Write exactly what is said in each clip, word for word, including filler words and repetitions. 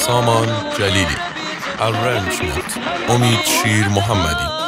سامان جلیلی. Arrangement امید شیر محمدی.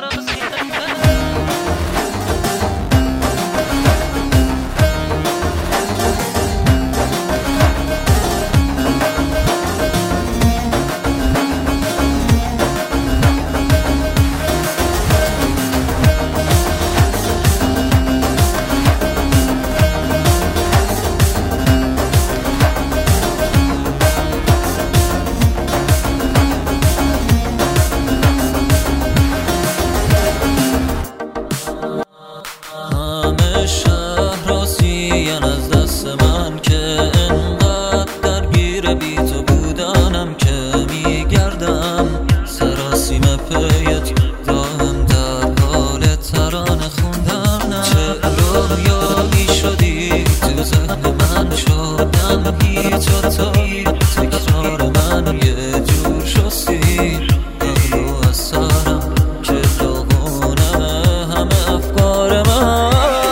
از دست من که انقدر درگیر بی تو بودنم که میگردم سراسیم پیت دائم در حال ترانه خوندنم. چه رویایی شدی تو ذهن من شدم هیچ و تایی تکرار من یه جور شستی عقل و اثرم که داغونه همه افکار من.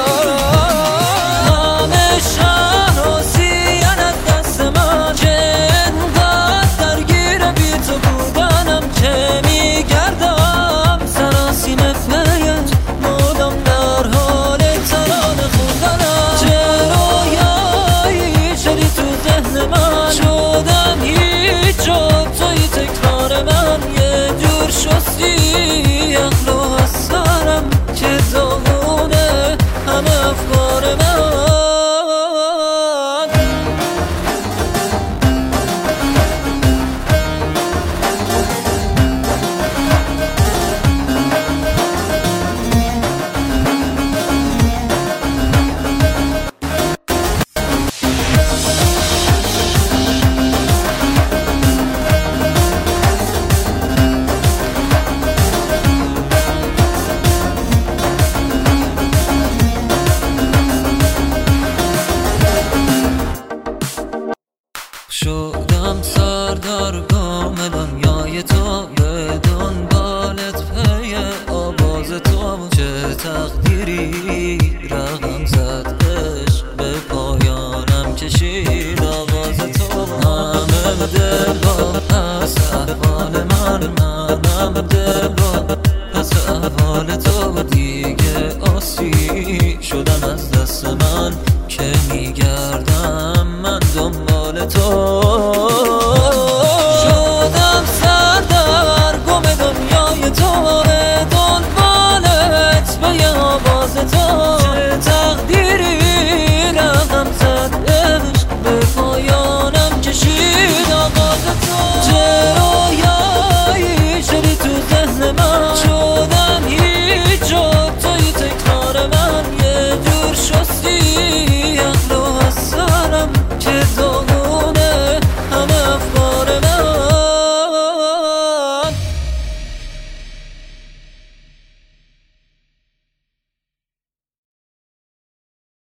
عقل و اثرم که داغونه همه افکار من. شدم سردار کامل دنیای تو یه دنبالت پی آواز تو. چه تقدیری رقم زد عشق به پایانم کشید آواز تو. همه دلم از احوال من منم دلم از احوال تو دیگه آسی شدم از دست من که میگه